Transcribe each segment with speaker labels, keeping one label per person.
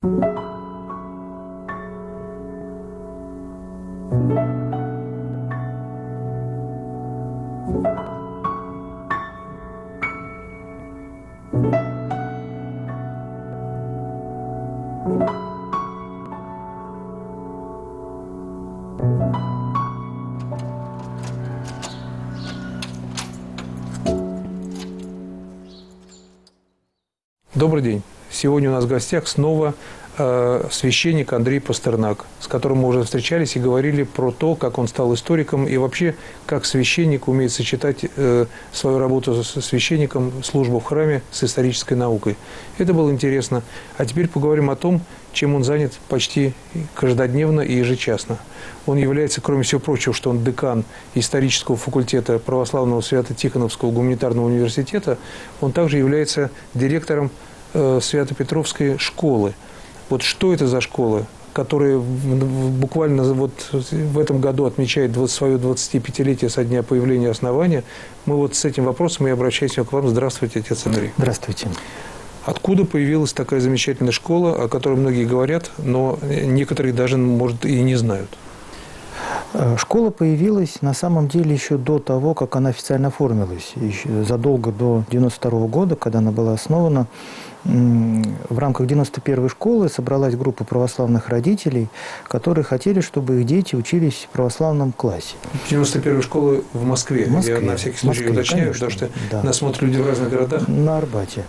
Speaker 1: Добрый день. Сегодня у нас в гостях снова священник Андрей Пастернак, с которым мы уже встречались и говорили про то, как он стал историком и вообще, как священник умеет сочетать свою работу со священником, службу в храме с исторической наукой. Это было интересно. А теперь поговорим о том, чем он занят почти каждодневно и ежечасно. Он является, кроме всего прочего, что он декан исторического факультета Православного Свято-Тихоновского гуманитарного университета, он также является директором Свято-Петровской школы. Вот что это за школа, которая буквально вот в этом году отмечает свое 25-летие со дня появления основания? Мы вот с этим вопросом и обращаемся к вам. Здравствуйте, отец Андрей.
Speaker 2: Здравствуйте.
Speaker 1: Откуда появилась такая замечательная школа, о которой многие говорят, но некоторые даже, может, и не знают?
Speaker 2: Школа появилась на самом деле еще до того, как она официально оформилась. Еще задолго до 1992 года, когда она была основана. В рамках 91-й школы собралась группа православных родителей, которые хотели, чтобы их дети учились в православном классе. 91-я школа в Москве. Я на всякий случай уточняю, конечно, потому что нас смотрят люди в разных городах. На Арбате.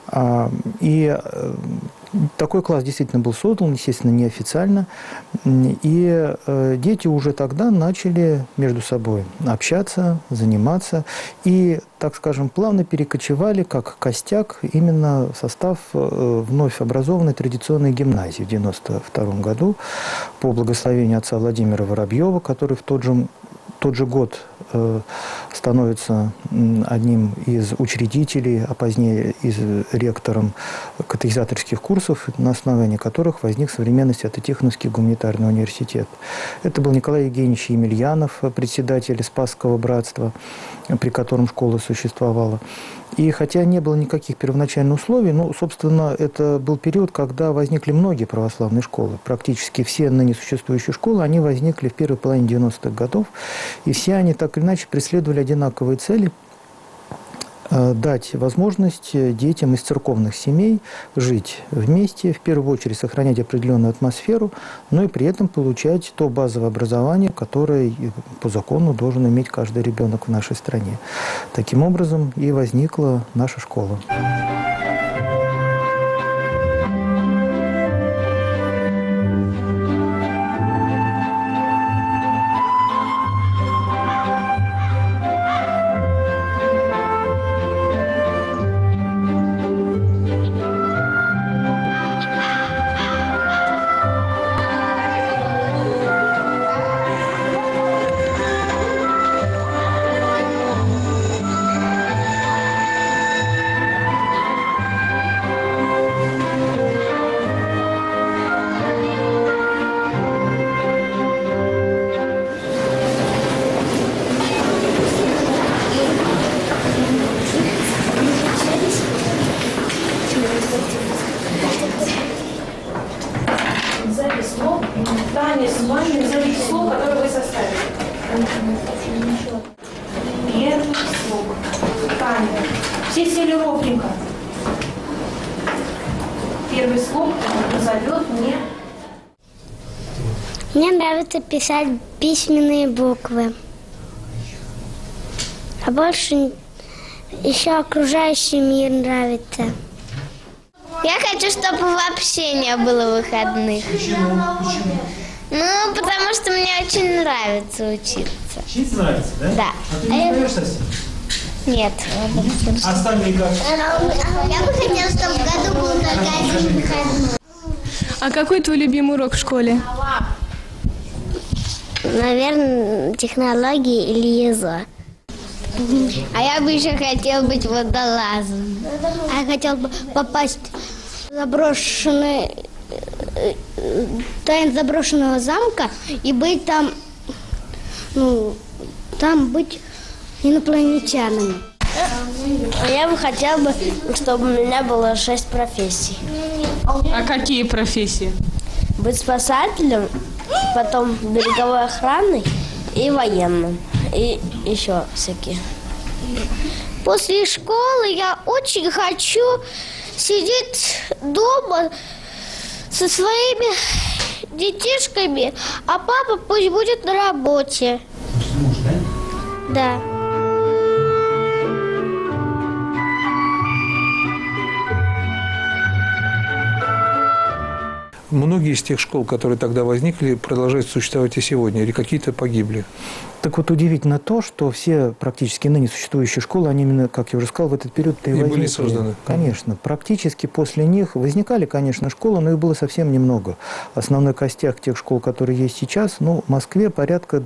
Speaker 2: Такой класс действительно был создан, естественно, неофициально. И дети уже тогда начали между собой общаться, заниматься. И, так скажем, плавно перекочевали, как костяк, именно в состав вновь образованной традиционной гимназии в 1992 году по благословению отца Владимира Воробьева, который в тот же год становится одним из учредителей, а позднее ректором катехизаторских курсов, на основании которых возник современный Свято-Тихоновский гуманитарный университет. Это был Николай Евгеньевич Емельянов, председатель Спасского братства, при котором школа существовала. И хотя не было никаких первоначальных условий, собственно, это был период, когда возникли многие православные школы. Практически все ныне существующие школы, они возникли в первой половине 90-х годов. И все они так или иначе преследовали одинаковые цели – дать возможность детям из церковных семей жить вместе, в первую очередь сохранять определенную атмосферу, но и при этом получать то базовое образование, которое по закону должен иметь каждый ребенок в нашей стране. Таким образом и возникла наша школа.
Speaker 3: Первый слог. Таня. Все сели ровненько. Первый слог назовет мне.
Speaker 4: Мне нравится писать письменные буквы. А больше еще окружающий мир нравится. Я хочу, чтобы вообще не было выходных.
Speaker 5: Почему?
Speaker 4: Ну, потому что мне очень нравится учиться.
Speaker 5: Учиться нравится, да?
Speaker 4: Да.
Speaker 5: А ты не поешь совсем?
Speaker 4: Нет.
Speaker 5: А остальные как?
Speaker 4: Я бы хотела, чтобы в году был только один выходной.
Speaker 6: А какой твой любимый урок в школе?
Speaker 4: Наверное, технологии или язык. А я бы еще хотел быть водолазом. А я хотел бы попасть в тайн заброшенного замка и быть там, там быть инопланетянами. Я бы хотела бы, чтобы у меня было 6 профессий.
Speaker 6: А какие профессии?
Speaker 4: Быть спасателем, потом береговой охраной и военным. И еще всякие. После школы я очень хочу сидеть дома со своими детишками, а папа пусть будет на работе.
Speaker 5: Муж, да?
Speaker 4: Да.
Speaker 1: Многие из тех школ, которые тогда возникли, продолжают существовать и сегодня, или какие-то погибли?
Speaker 2: Так вот, удивительно то, что все практически ныне существующие школы, они именно, как я уже сказал, в этот период-то и возникли.
Speaker 1: были созданы.
Speaker 2: Конечно. Практически после них возникали, конечно, школы, но их было совсем немного. Основной костяк тех школ, которые есть сейчас, в Москве порядка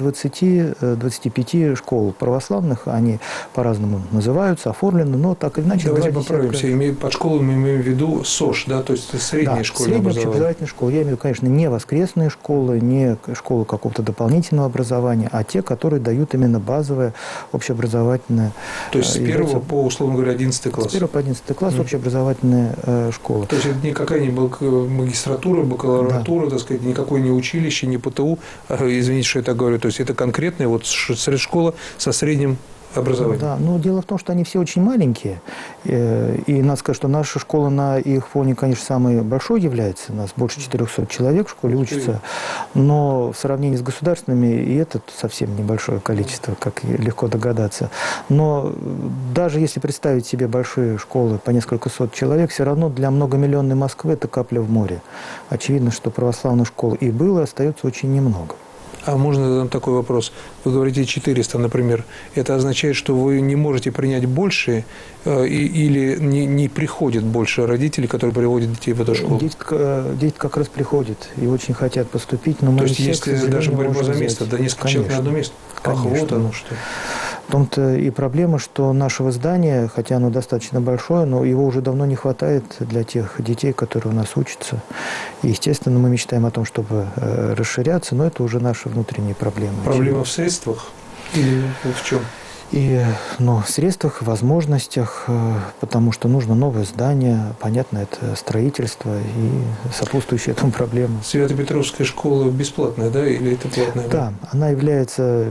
Speaker 2: 20-25 школ православных. Они по-разному называются, оформлены, но так или иначе...
Speaker 1: Давайте поправимся. Под школой мы имеем в виду СОШ, да, то есть средние школы
Speaker 2: средние общеобразовательные школы. Я имею в виду, конечно, не воскресные школы, не школы какого-то дополнительного образования, а те, которые дают именно базовое общеобразовательное.
Speaker 1: То есть с 1 по, условно говоря, 11 класс?
Speaker 2: С 1 по 11 класс общеобразовательная школа.
Speaker 1: То есть это никакая не магистратура, бакалавратура, так сказать, никакое не училище, не ПТУ, извините, что я так говорю, то есть это конкретная школа со средним образования.
Speaker 2: Да, но дело в том, что они все очень маленькие, и надо сказать, что наша школа на их фоне, конечно, самой большой является, у нас больше 400 человек в школе учатся, но в сравнении с государственными и это совсем небольшое количество, как легко догадаться. Но даже если представить себе большие школы по несколько сот человек, все равно для многомиллионной Москвы это капля в море. Очевидно, что православных школ и было, и остается очень немного.
Speaker 1: А можно задам такой вопрос? Вы говорите 400, например. Это означает, что вы не можете принять больше или не приходит больше родителей, которые приводят детей в эту школу?
Speaker 2: Дети как раз приходят и очень хотят поступить, но мы
Speaker 1: то есть есть даже борьба за место, да несколько человек на одно место?
Speaker 2: Конечно.
Speaker 1: Ах, вот оно что.
Speaker 2: В том-то и проблема, что нашего здания, хотя оно достаточно большое, но его уже давно не хватает для тех детей, которые у нас учатся. И, естественно, мы мечтаем о том, чтобы расширяться, но это уже наши внутренние проблемы.
Speaker 1: Проблема в средствах или в чем?
Speaker 2: И в средствах, возможностях, потому что нужно новое здание, понятно, это строительство и сопутствующие этому проблемы.
Speaker 1: Свято-Петровская школа бесплатная, да, или это платная?
Speaker 2: Да, она является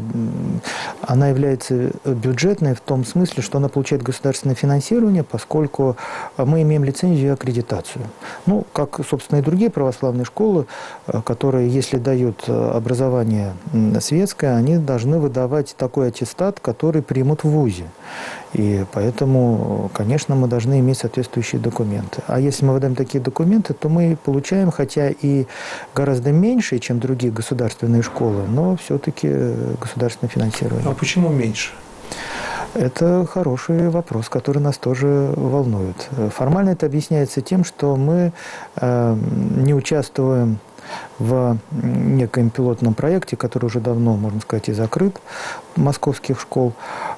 Speaker 2: бюджетной в том смысле, что она получает государственное финансирование, поскольку мы имеем лицензию и аккредитацию. Как, собственно, и другие православные школы, которые, если дают образование светское, они должны выдавать такой аттестат, который примут в ВУЗе. И поэтому, конечно, мы должны иметь соответствующие документы. А если мы выдаем такие документы, то мы получаем, хотя и гораздо меньше, чем другие государственные школы, но все-таки государственное финансирование.
Speaker 1: А почему меньше?
Speaker 2: Это хороший вопрос, который нас тоже волнует. Формально это объясняется тем, что мы не участвуем в некоем пилотном проекте, который уже давно, можно сказать, и закрыт, московских школ.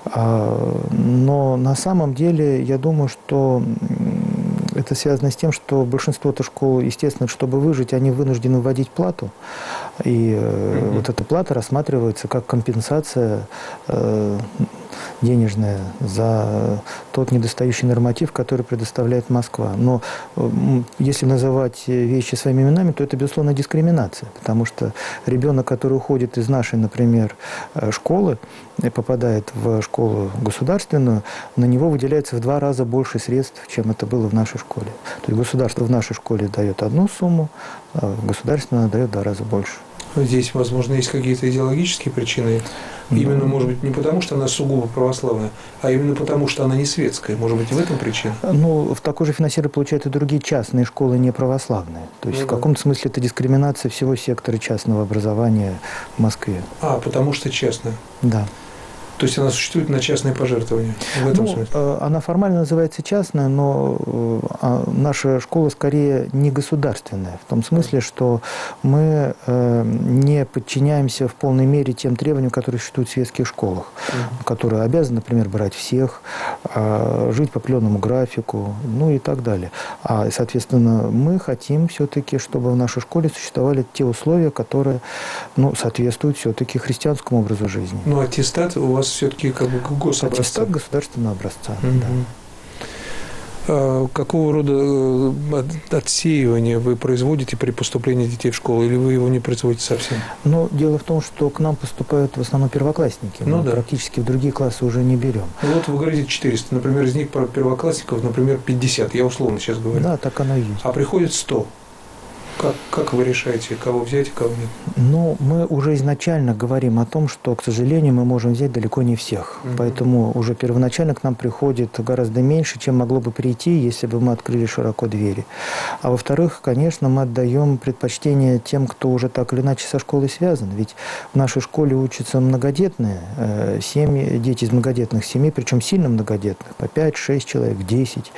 Speaker 2: Но на самом деле, я думаю, что это связано с тем, что большинство-то школ, естественно, чтобы выжить, они вынуждены вводить плату. И вот эта плата рассматривается как компенсация денежная за тот недостающий норматив, который предоставляет Москва. Но если называть вещи своими именами, то это, безусловно, дискриминация. Потому что ребенок, который уходит из нашей, например, школы и попадает в школу государственную, на него выделяется в 2 раза больше средств, чем это было в нашей школе. То есть государство в нашей школе дает одну сумму, а государственное дает в 2 раза больше.
Speaker 1: Здесь, возможно, есть какие-то идеологические причины. Именно, может быть, не потому, что она сугубо православная, а именно потому, что она не светская. Может быть, в этом причина?
Speaker 2: В такое же финансирование получают и другие частные школы, не православные. То есть в каком-то смысле это дискриминация всего сектора частного образования в Москве.
Speaker 1: Потому что частная?
Speaker 2: Да.
Speaker 1: То есть она существует на частные пожертвования в этом смысле?
Speaker 2: Она формально называется частная, но наша школа скорее не государственная. В том смысле, что мы не подчиняемся в полной мере тем требованиям, которые существуют в светских школах, которые обязаны, например, брать всех, жить по определенному графику, и так далее. Соответственно, мы хотим все-таки, чтобы в нашей школе существовали те условия, которые соответствуют все-таки христианскому образу жизни.
Speaker 1: Аттестат у вас все-таки как бы гособразца.
Speaker 2: Аттестат государственного образца,
Speaker 1: Угу.
Speaker 2: да.
Speaker 1: Какого рода отсеивание вы производите при поступлении детей в школу, или вы его не производите совсем?
Speaker 2: Но дело в том, что к нам поступают в основном первоклассники.
Speaker 1: Ну,
Speaker 2: мы
Speaker 1: да.
Speaker 2: Практически в другие классы уже не берем.
Speaker 1: Ну, вот вы говорите 400, например, из них первоклассников, например, 50, я условно сейчас говорю.
Speaker 2: Да, так оно и есть.
Speaker 1: А приходит 100. Как вы решаете, кого взять, кого нет?
Speaker 2: Но мы уже изначально говорим о том, что, к сожалению, мы можем взять далеко не всех. Поэтому уже первоначально к нам приходит гораздо меньше, чем могло бы прийти, если бы мы открыли широко двери. А во-вторых, конечно, мы отдаем предпочтение тем, кто уже так или иначе со школой связан. Ведь в нашей школе учатся многодетные семьи, дети из многодетных семей, причем сильно многодетных, по 5-6 человек, 10.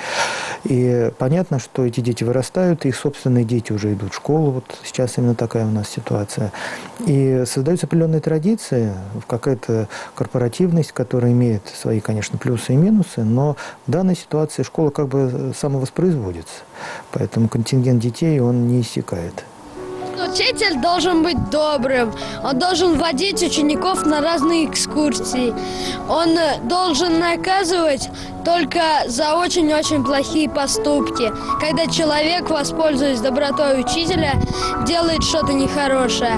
Speaker 2: И понятно, что эти дети вырастают, и их собственные дети уже идут в школу. Вот сейчас именно такая у нас ситуация. И создаются определенные традиции, какая-то корпоративность, которая имеет свои, конечно, плюсы и минусы, но в данной ситуации школа как бы самовоспроизводится. Поэтому контингент детей, он не иссякает.
Speaker 7: Учитель должен быть добрым, он должен водить учеников на разные экскурсии, он должен наказывать только за очень-очень плохие поступки. Когда человек, воспользуясь добротой учителя, делает что-то нехорошее,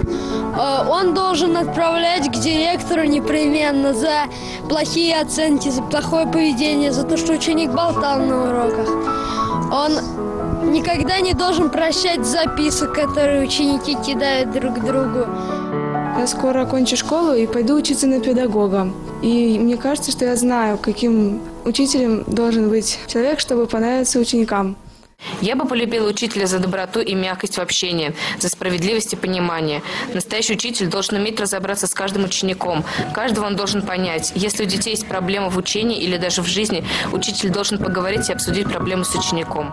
Speaker 7: он должен отправлять к директору непременно за плохие оценки, за плохое поведение, за то, что ученик болтал на уроках. Он никогда не должен прощать записок, которые ученики кидают друг другу.
Speaker 6: Я скоро окончу школу и пойду учиться на педагога. И мне кажется, что я знаю, каким учителем должен быть человек, чтобы понравиться ученикам.
Speaker 8: Я бы полюбила учителя за доброту и мягкость в общении, за справедливость и понимание. Настоящий учитель должен уметь разобраться с каждым учеником. Каждого он должен понять. Если у детей есть проблемы в учении или даже в жизни, учитель должен поговорить и обсудить проблему с учеником.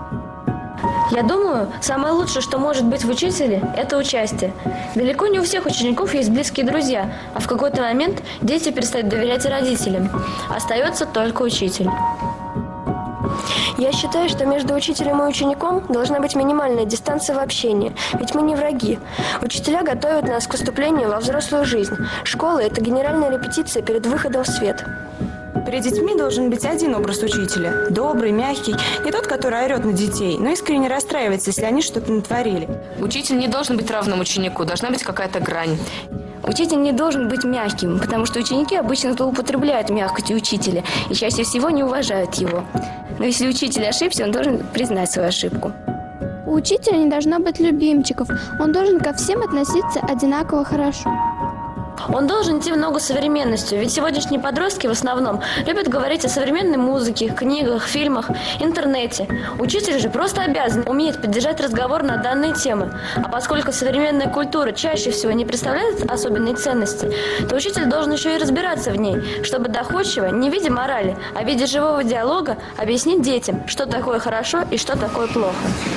Speaker 9: Я думаю, самое лучшее, что может быть в учителе, это участие. Далеко не у всех учеников есть близкие друзья, а в какой-то момент дети перестают доверять родителям. Остается только учитель.
Speaker 10: Я считаю, что между учителем и учеником должна быть минимальная дистанция в общении, ведь мы не враги. Учителя готовят нас к вступлению во взрослую жизнь. Школа – это генеральная репетиция перед выходом в свет.
Speaker 11: Перед детьми должен быть один образ учителя. Добрый, мягкий. Не тот, который орет на детей, но искренне расстраивается, если они что-то натворили.
Speaker 8: Учитель не должен быть равным ученику, должна быть какая-то грань.
Speaker 9: Учитель не должен быть мягким, потому что ученики обычно злоупотребляют мягкостью учителя и чаще всего не уважают его. Но если учитель ошибся, он должен признать свою ошибку.
Speaker 4: У учителя не должно быть любимчиков. Он должен ко всем относиться одинаково хорошо.
Speaker 9: Он должен идти в ногу с современностью, ведь сегодняшние подростки в основном любят говорить о современной музыке, книгах, фильмах, интернете. Учитель же просто обязан уметь поддержать разговор на данные темы. А поскольку современная культура чаще всего не представляет особенной ценности, то учитель должен еще и разбираться в ней, чтобы доходчиво, не в виде морали, а в виде живого диалога объяснить детям, что такое хорошо и что такое плохо.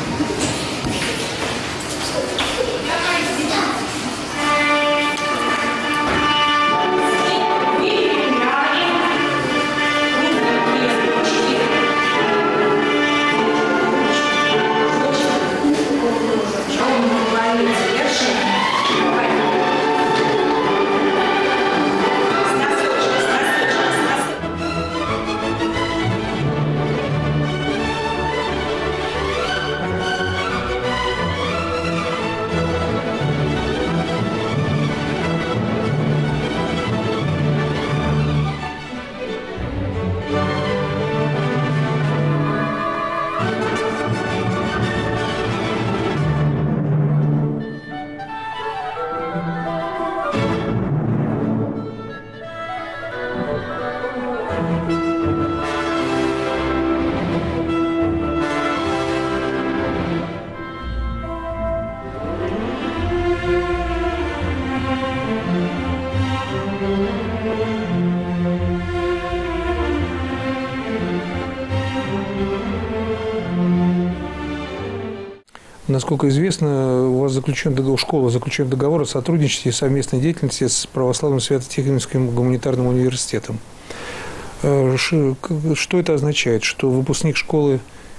Speaker 1: Насколько известно, у вас заключен договор, школа заключен договор о сотрудничестве и совместной деятельности с Православным Свято-Тихвинским гуманитарным университетом. Что это означает? Что выпускник школы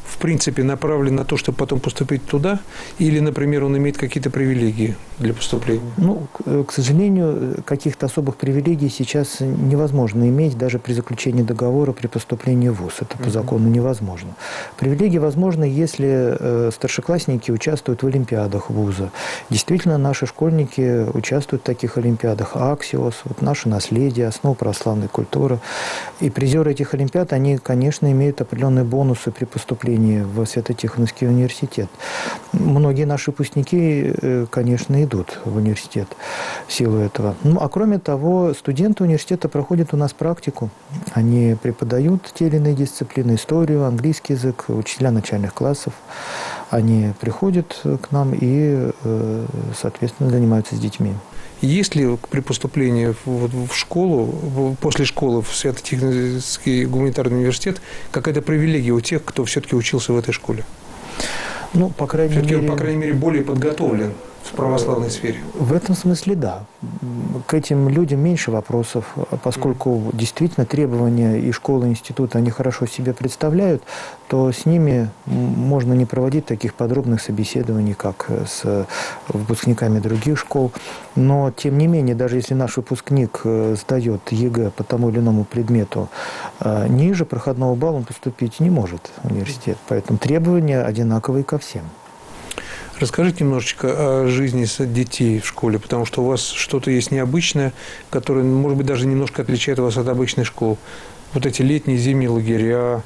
Speaker 1: в принципе направлен на то, чтобы потом поступить туда, или, например, он имеет какие-то привилегии для поступления?
Speaker 2: Ну, к сожалению, каких-то особых привилегий сейчас невозможно иметь даже при заключении договора при поступлении в ВУЗ. Это по закону невозможно. Привилегии возможны, если старшеклассники участвуют в олимпиадах вуза. Действительно, наши школьники участвуют в таких олимпиадах. Аксиос, вот наше наследие, основа православной культуры. И призеры этих олимпиад, они, конечно, имеют определенные бонусы при поступлении в Свято-Тихоновский университет. Многие наши выпускники, конечно, идут в университет в силу этого. Ну, а кроме того, студенты университета проходят у нас практику. Они преподают те или иные дисциплины, историю, английский язык, учителя начальных классов. Они приходят к нам и, соответственно, занимаются с детьми.
Speaker 1: Есть ли при поступлении в школу, после школы в Свято-Тихоновский гуманитарный университет какая-то привилегия у тех, кто все-таки учился в этой школе?
Speaker 2: Ну, по крайней мере...
Speaker 1: Он, по крайней мере, более подготовлен в православной сфере.
Speaker 2: В этом смысле, да. К этим людям меньше вопросов, поскольку действительно требования и школы, и института, они хорошо себе представляют, то с ними можно не проводить таких подробных собеседований, как с выпускниками других школ. Но, тем не менее, даже если наш выпускник сдает ЕГЭ по тому или иному предмету, ниже проходного балла он поступить не может в университет. Поэтому требования одинаковые ко всем.
Speaker 1: Расскажите немножечко о жизни детей в школе, потому что у вас что-то есть необычное, которое, может быть, даже немножко отличает вас от обычной школы. Вот эти летние, зимние лагеря.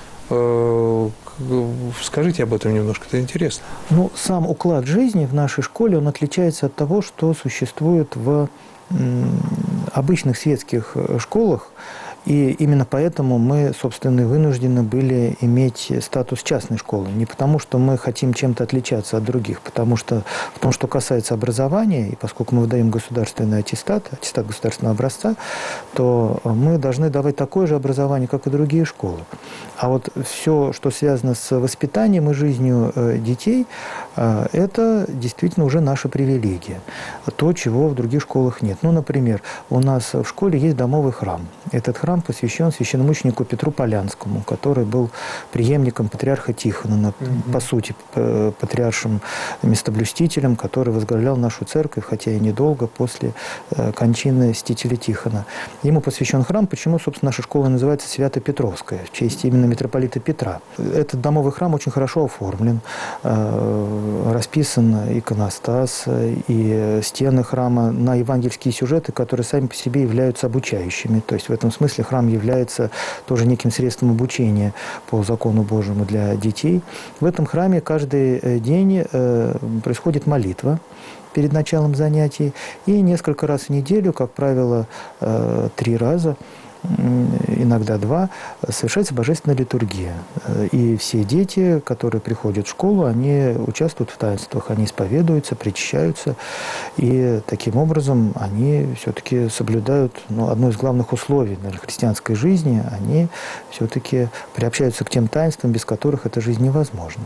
Speaker 1: Скажите об этом немножко, это интересно.
Speaker 2: Ну, сам уклад жизни в нашей школе, он отличается от того, что существует в обычных светских школах. И именно поэтому мы, собственно, вынуждены были иметь статус частной школы. Не потому, что мы хотим чем-то отличаться от других, потому что в том, что касается образования, и поскольку мы выдаем государственный аттестат государственного образца, то мы должны давать такое же образование, как и другие школы. А вот все, что связано с воспитанием и жизнью детей, это действительно уже наша привилегия. То, чего в других школах нет. Ну, например, у нас в школе есть домовый храм. Этот храм посвящен священномученику Петру Полянскому, который был преемником патриарха Тихона, по сути, патриаршим местоблюстителем, который возглавлял нашу церковь, хотя и недолго после кончины святителя Тихона. Ему посвящен храм, почему, собственно, наша школа называется Свято-Петровская, в честь именно митрополита Петра. Этот домовый храм очень хорошо оформлен, расписан иконостас и стены храма на евангельские сюжеты, которые сами по себе являются обучающими. То есть в этом смысле храм является тоже неким средством обучения по закону Божьему для детей. В этом храме каждый день происходит молитва перед началом занятий, и несколько раз в неделю, как правило, 3 раза, иногда 2, совершается божественная литургия. И все дети, которые приходят в школу, они участвуют в таинствах, они исповедуются, причащаются, и таким образом они все-таки соблюдают одно из главных условий для христианской жизни, они все-таки приобщаются к тем таинствам, без которых эта жизнь невозможна.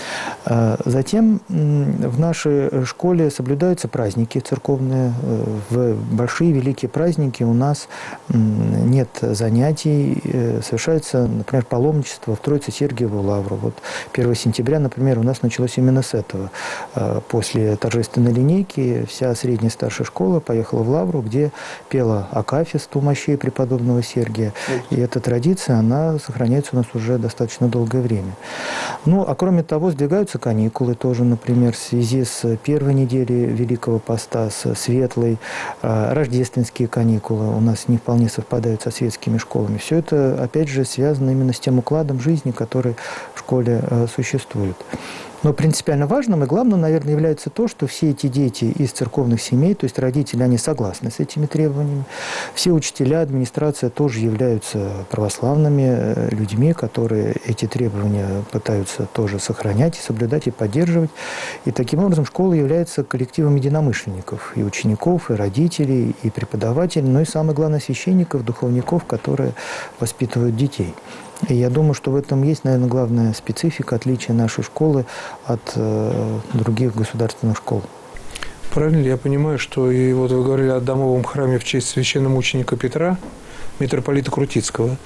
Speaker 2: Затем в нашей школе соблюдаются праздники церковные. В большие великие праздники у нас нет занятий, совершается, например, паломничество в Троице-Сергиеву лавру. Вот 1 сентября, например, у нас началось именно с этого. После торжественной линейки вся средняя и старшая школа поехала в лавру, где пела акафист у мощей преподобного Сергия. И эта традиция, она сохраняется у нас уже достаточно долгое время. Ну, а кроме того, сдвигаются каникулы тоже, например, в связи с первой неделей Великого Поста, с светлой, рождественские каникулы у нас не вполне совпадают со светскими школами. Все это, опять же, связано именно с тем укладом жизни, который в школе существует. Но принципиально важным и главным, наверное, является то, что все эти дети из церковных семей, то есть родители, они согласны с этими требованиями. Все учителя, администрация тоже являются православными людьми, которые эти требования пытаются тоже сохранять и соблюдать, и поддерживать. И таким образом школа является коллективом единомышленников, и учеников, и родителей, и преподавателей, но и, самое главное, священников, духовников, которые воспитывают детей. И я думаю, что в этом есть, наверное, главная специфика, отличие нашей школы от других государственных школ.
Speaker 1: Правильно ли я понимаю, что и вот вы говорили о домовом храме в честь священномученика Петра, митрополита Крутицкого,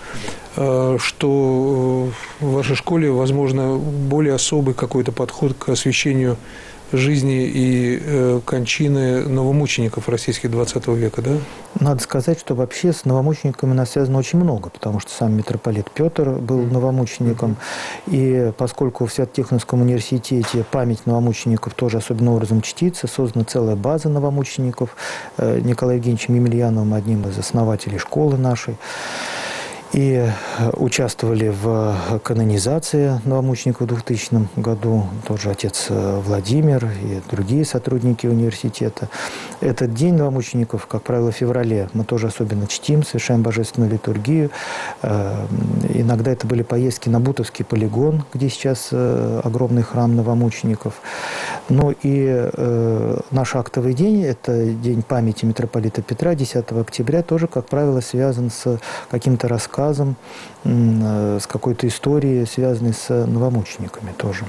Speaker 1: что в вашей школе, возможно, более особый какой-то подход к освящению жизни и кончины новомучеников российских XX века, да?
Speaker 2: Надо сказать, что вообще с новомучениками у нас связано очень много, потому что сам митрополит Петр был новомучеником, и поскольку в Свято-Тихоновском университете память новомучеников тоже особенным образом чтится, создана целая база новомучеников Николаем Евгеньевичем Емельяновым, одним из основателей школы нашей. И участвовали в канонизации новомучеников в 2000 году, тоже отец Владимир и другие сотрудники университета. Этот день новомучеников, как правило, в феврале, мы тоже особенно чтим, совершаем божественную литургию. Иногда это были поездки на Бутовский полигон, где сейчас огромный храм новомучеников. Ну и наш актовый день, это день памяти митрополита Петра, 10 октября, тоже, как правило, связан с каким-то рассказом, с какой-то историей, связанной с новомучениками тоже.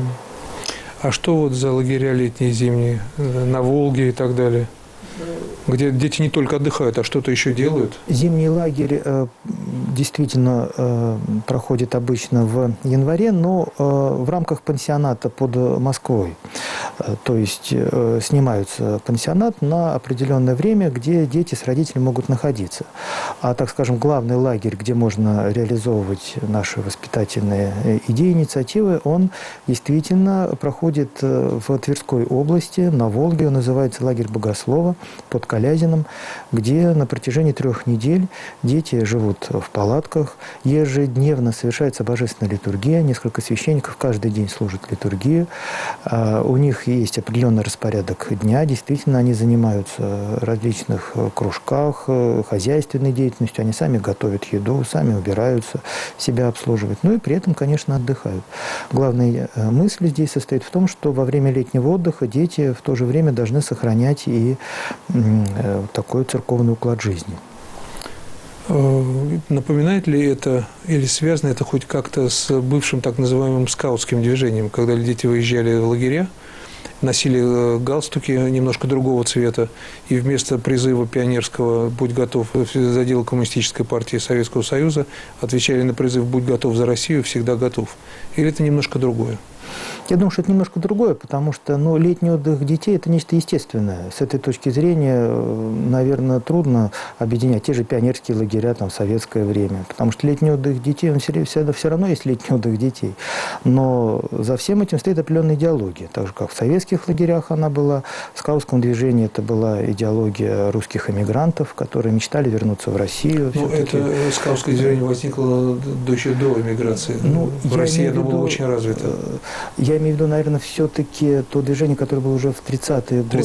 Speaker 1: А что вот за лагеря летние, зимние, на Волге и так далее? Где дети не только отдыхают, а что-то еще делают?
Speaker 2: Зимний лагерь действительно проходит обычно в январе, но в рамках пансионата под Москвой. То есть снимаются пансионат на определенное время, где дети с родителями могут находиться. А, так скажем, главный лагерь, где можно реализовывать наши воспитательные идеи, инициативы, он действительно проходит в Тверской области, на Волге. Он называется лагерь Богослова под Калязином, где на протяжении 3 недель дети живут в палатках, ежедневно совершается божественная литургия, несколько священников каждый день служат литургию, у них есть определенный распорядок дня, действительно они занимаются в различных кружках, хозяйственной деятельностью, они сами готовят еду, сами убираются, себя обслуживают, ну и при этом, конечно, отдыхают. Главная мысль здесь состоит в том, что во время летнего отдыха дети в то же время должны сохранять и такой церковный уклад жизни.
Speaker 1: Напоминает ли это или связано это хоть как-то с бывшим так называемым скаутским движением, когда дети выезжали в лагеря, носили галстуки немножко другого цвета, и вместо призыва пионерского «Будь готов» за дело Коммунистической партии Советского Союза отвечали на призыв «Будь готов за Россию, всегда готов». Или это немножко другое?
Speaker 2: Я думаю, что это немножко другое, потому что летний отдых детей – это нечто естественное. С этой точки зрения, наверное, трудно объединять те же пионерские лагеря в советское время, потому что летний отдых детей, он все равно есть летний отдых детей. Но за всем этим стоит определенная идеология. Так же, как в советских лагерях она была, в скаутском движении это была идеология русских эмигрантов, которые мечтали вернуться в Россию.
Speaker 1: Ну, это скаутское движение возникло еще до эмиграции. В России оно было очень развито.
Speaker 2: Я имею в виду, наверное, все-таки то движение, которое было уже в 30-е годы,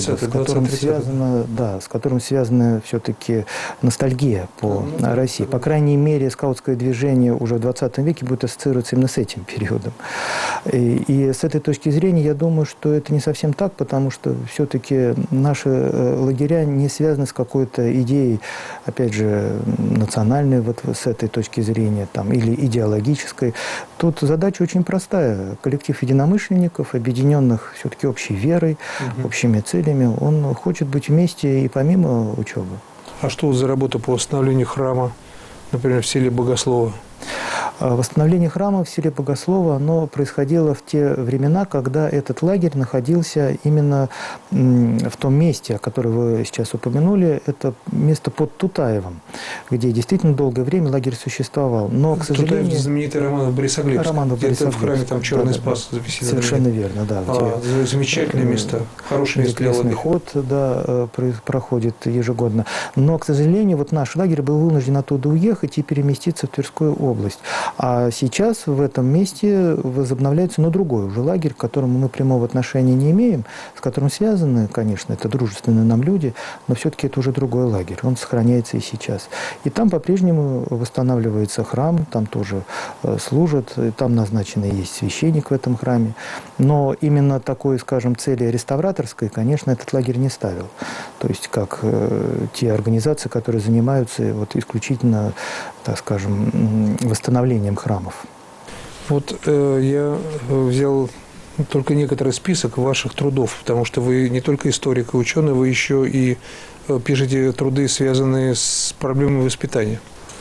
Speaker 2: с которым связана все-таки ностальгия по России. По крайней мере, скаутское движение уже в 20 веке будет ассоциироваться именно с этим периодом. И с этой точки зрения, я думаю, что это не совсем так, потому что все-таки наши лагеря не связаны с какой-то идеей, опять же, национальной вот с этой точки зрения, или идеологической. Тут задача очень простая. Коллектив единомышленников, объединенных все-таки общей верой, общими целями, он хочет быть вместе и помимо учебы.
Speaker 1: А что за работа по восстановлению храма, например, в селе Богослово?
Speaker 2: Восстановление храма в селе Богослово, оно происходило в те времена, когда этот лагерь находился именно в том месте, которое вы сейчас упомянули, это место под Тутаевым, где действительно долгое время лагерь существовал. Но, к сожалению...
Speaker 1: Тутаев знаменитый роман в Борисоглебске. Где-то в храме там Черный Спас записали.
Speaker 2: Совершенно верно, да.
Speaker 1: Замечательные места, хорошие места для
Speaker 2: отдыха. Ход, проходит ежегодно. Но, к сожалению, вот наш лагерь был вынужден оттуда уехать и переместиться в Тверскую область. А сейчас в этом месте возобновляется, другой уже лагерь, к которому мы прямого отношения не имеем, с которым связаны, конечно, это дружественные нам люди, но все-таки это уже другой лагерь, он сохраняется и сейчас. И там по-прежнему восстанавливается храм, там тоже служат, там назначенный есть священник в этом храме. Но именно такой, скажем, цели реставраторской, конечно, этот лагерь не ставил. То есть как те организации, которые занимаются исключительно, так скажем, восстановлением храмов.
Speaker 1: Вот я взял только некоторый список ваших трудов, потому что вы не только историк и ученый, вы еще и пишете труды, связанные с проблемами воспитания.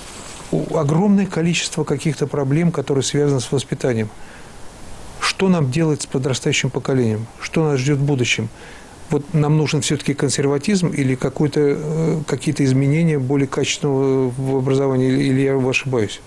Speaker 1: огромное количество каких-то проблем, которые связаны с воспитанием. Что нам делать с подрастающим поколением? Что нас ждет в будущем? Вот нам нужен все-таки консерватизм или какие-то изменения более качественного в образовании, или я ошибаюсь?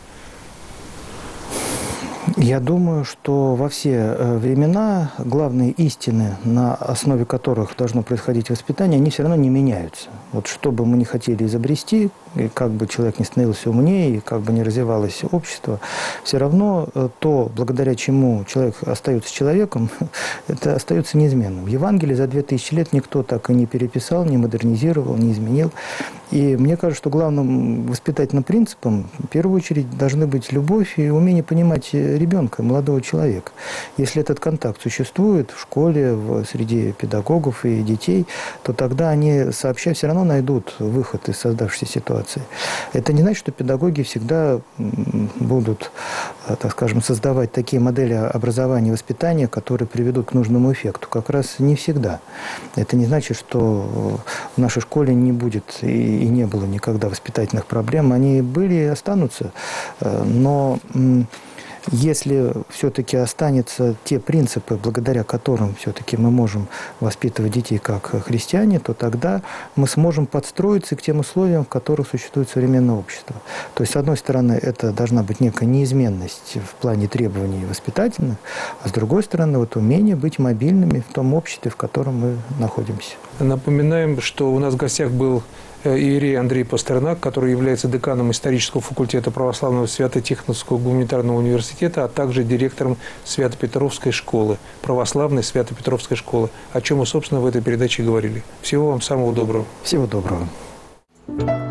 Speaker 2: Я думаю, что во все времена главные истины, на основе которых должно происходить воспитание, они все равно не меняются. Вот что бы мы ни хотели изобрести, и как бы человек не становился умнее, и как бы ни развивалось общество, все равно то, благодаря чему человек остается человеком, это остается неизменным. Евангелие за 2000 лет никто так и не переписал, не модернизировал, не изменил. И мне кажется, что главным воспитательным принципом, в первую очередь, должны быть любовь и умение понимать ребенка, молодого человека. Если этот контакт существует в школе, среди педагогов и детей, то тогда они сообща все равно найдут выход из создавшейся ситуации. Это не значит, что педагоги всегда будут, так скажем, создавать такие модели образования и воспитания, которые приведут к нужному эффекту. Как раз не всегда. Это не значит, что в нашей школе не будет и не было никогда воспитательных проблем. Они были и останутся. Но если все-таки останутся те принципы, благодаря которым все-таки мы можем воспитывать детей как христиане, то тогда мы сможем подстроиться к тем условиям, в которых существует современное общество. То есть, с одной стороны, это должна быть некая неизменность в плане требований воспитательных, а с другой стороны, вот умение быть мобильными в том обществе, в котором мы находимся.
Speaker 1: Напоминаем, что у нас в гостях был иерей Андрей Пастернак, который является деканом исторического факультета православного Свято-Тихоновского гуманитарного университета, а также директором Свято-Петровской школы, православной Свято-Петровской школы, о чем мы, собственно, в этой передаче говорили. Всего вам самого доброго.
Speaker 2: Всего доброго.